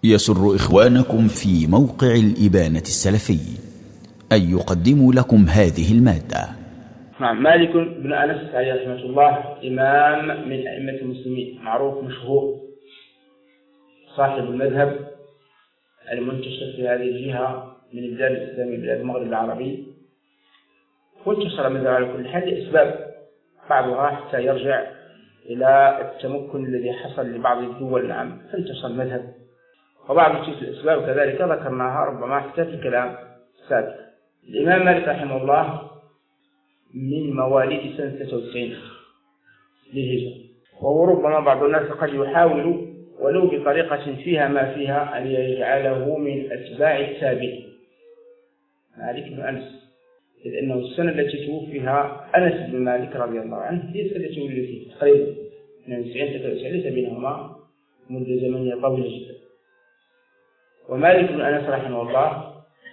يسر إخوانكم في موقع الإبانة السلفي أن يقدموا لكم هذه المادة. مالك بن أنس عليه رحمة الله إمام من أئمة المسلمين، معروف مشهور، صاحب المذهب المنتشر في هذه الجهة من البلاد الإسلامية، بلاد المغرب العربي. وانتشر المذهب على كل حال لأسباب، بعضها حتى يرجع إلى التمكن الذي حصل لبعض الدول، فانتشر المذهب. وبعض تلك الأسباب كذلك ذكرناها ربما حتى في كلام سابق. الإمام مالك رحمه الله من مواليد سنة 93 للهجرة، وهو ربما بعض الناس قد يحاول ولو بطريقة فيها ما فيها أن يجعله من أتباع التابعين مالك بن أنس، إذ أنه السنة التي توفيها أنس بن مالك رضي الله عنه هي السنة التي ولد فيها تقريبا 92 ليس بينهما مدة زمنية طويلة جدا. ومالك بن أنس رحمه الله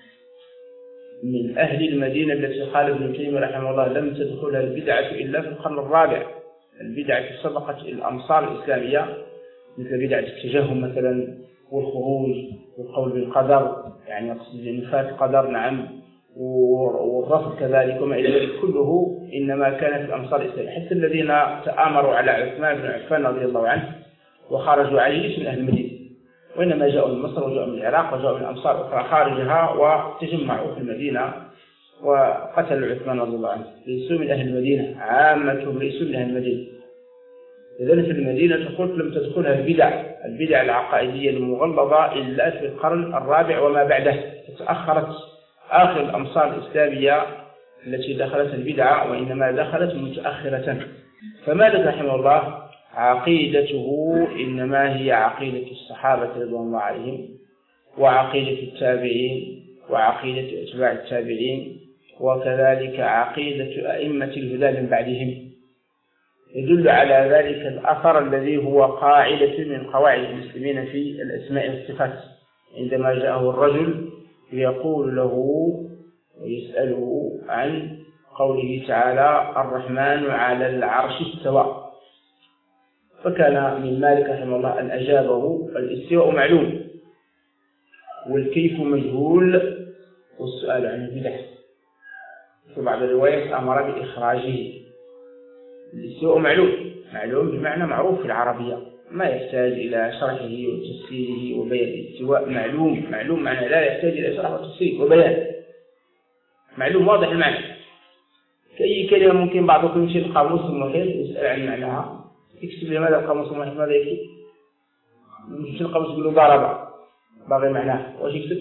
من أهل المدينة التي قال ابن تيمية رحمه الله لم تدخلها البدعة إلا في القرن الرابع. البدعة سبقت الأمصار الإسلامية، مثل بدعة التجهم مثلا، والخروج، والقول بالقدر، يعني يقصد نفاة القدر، والرفض كذلك وما إلى ذلك، كله إنما كان في الأمصار الإسلامية. حتى الذين تآمروا على عثمان بن عفان رضي الله عنه وخرجوا عليه ليسوا من أهل المدينة، وإنما جاءوا من مصر وجاءوا من العراق وجاءوا من أمصار أخرى خارجها وتجمعوا في المدينة وقتلوا عثمان رضي الله عنه. ليسوا من أهل المدينة، عامتهم ليسوا من أهل المدينة. إذن في المدينة قلت لم تدخلها البدع العقائدية المغلظة إلا في القرن الرابع وما بعده، تأخرت آخر الأمصار الإسلامية التي دخلت البدعة، وإنما دخلت متأخرة. فمالك رحمه الله عقيدته إنما هي عقيدة الصحابة رضوان الله عليهم، وعقيدة التابعين، وعقيدة أتباع التابعين، وكذلك عقيدة أئمة الهدى من بعدهم. يدل على ذلك الأثر الذي هو قاعدة من قواعد المسلمين في الأسماء والصفات، عندما جاءه الرجل يقول له ويسأله عن قوله تعالى الرحمن على العرش استوى، فكان من مالك رحمه الله أن أجابه الاستواء معلوم والكيف مجهول والسؤال عنه بدعة. في بعض الروايات أمر بإخراجه. الاستواء معلوم بمعنى معروف في العربية، ما يحتاج إلى شرحه وتفسيره وبيان. الاستواء معلوم معنى لا يحتاج إلى شرح وتفسير وبيان، معلوم واضح المعنى. كأي كلمة ممكن بعضكم يمشي القاموس المحيط ويسأل عن معناها، يكتب لماذا القاموس المحيط ماذا يكتب؟ يمشي القاموس يقول له ضرب باغي معناه، واش يكتب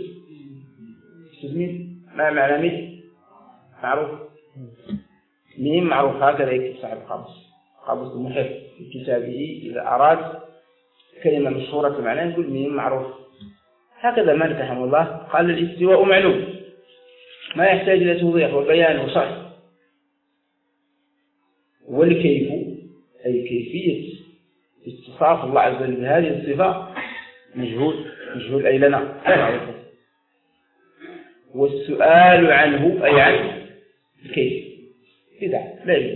مين؟ ما معنى مين؟ معروف، مين معروف، هكذا يكتب صاحب القاموس المحيط في كتابه إذا أراد كلمة مشهورة معناه يقول مين معروف. هكذا مالك رحمه الله قال الاستواء معلوم ما يحتاج إلى توضيح وبيان وشرح. والكيف أي كيفية اتصاف الله عز وجل بهذه الصفة مجهول أي لنا معروف. والسؤال عنه أي عن الكيف بدعة،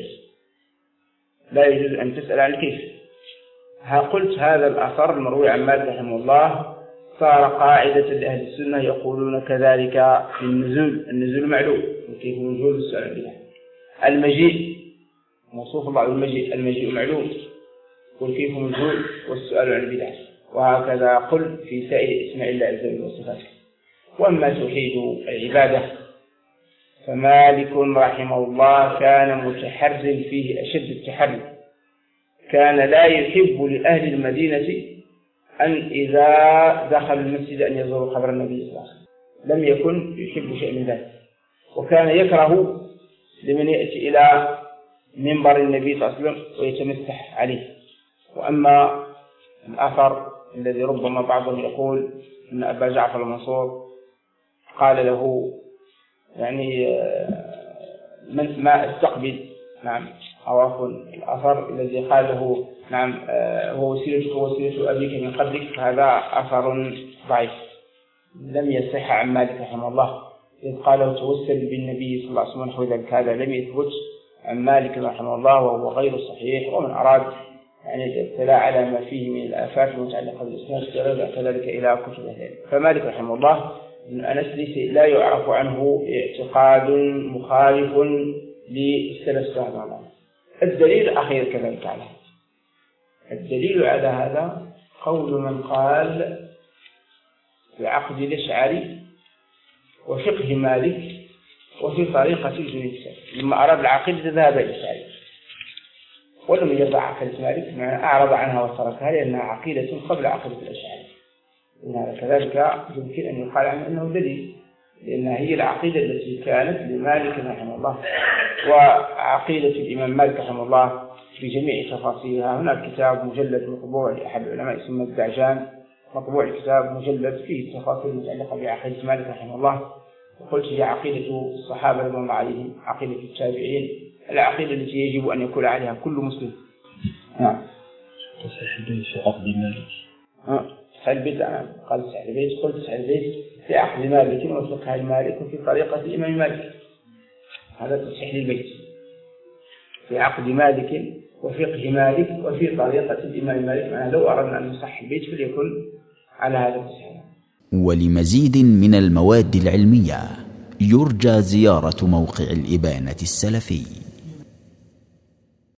لا يجوز أن تسأل عن الكيف. قلت هذا الأثر المروي عن مالك رحمه الله صار قاعدة لأهل السنة يقولون كذلك في النزول معلوم والكيف مجهول والسؤال عن بدعة. المجيء موصوف الله المجيء معلوم والكيف مجهول والسؤال عن بدعة. وهكذا قل في سائر اسماء الله عز وجل وصفاته. وأما توحيد العبادة فمالك رحمه الله كان متحرز فيه أشد التحرز، كان لا يحب لأهل المدينة أن إذا دخل المسجد أن يزوروا قبر النبي صلى الله عليه وسلم، لم يكن يحب شيء من ذلك. وكان يكره لمن يأتي إلى منبر النبي صلى الله عليه وسلم ويتمسح عليه. وأما الأثر الذي ربما بعضهم يقول أن أبا جعفر المنصور قال له يعني ما استقبل، أو عفوا الأثر الذي قال له هو وسيلة أبيك من قبلك، هذا أثر ضعيف لم يصح عن مالك رحمه الله، إذ قاله توسل بالنبي صلى الله عليه وسلم نحو ذلك، هذا لم يثبت عن مالك رحمه الله وهو غير صحيح. ومن أراد يعني الاطلاع على ما فيه من الآفات المتعلقة بالإسناد كذلك إلى كتب أهل العلم. فمالك رحمه الله بن أنس لا يعرف عنه اعتقاد مخالف للسلف رحمه الله. الدليل الأخير كذلك على هذا، الدليل على هذا قول من قال بعقد الأشعري وفقه مالك وفي طريقة الجنيد لما أراد العقيدة ذهب الأشعري ولم يضع عقيدة مالك، معنى أعرض عنها وتركها لأنها عقيدة قبل عقيدة الأشعري. كذلك يمكن أن يقال عنه أنه دليل، لأنها هي العقيدة التي كانت لمالك رحمه الله وعقيدة الإمام مالك رحمه الله في جميع تفاصيلها. هناك كتاب مجلد مطبوع لأحد العلماء اسمه الدعجان، مطبوع الكتاب مجلد فيه تفاصيل متعلقة بعقيدة مالك رحمه الله، وقلت هي عقيدة الصحابة رضي الله عليهم، عقيدة التابعين، العقيدة التي يجب أن يكون عليها كل مسلم. نعم. تصحيح البيت في عقد مالك. تصحيح البيت، أنا قال تصحيح البيت، قلت تصحيح البيت في عقد مالك وفقه المالك وفي طريقة الإمام مالك، هذا تصحيح للبيت في عقد مالك وفقه مالك وفي طريقة الإمام مالك. معناه لو أردنا أن نصحح البيت فليكن على هذا التصحيح. ولمزيد من المواد العلمية يرجى زيارة موقع الإبانة السلفي.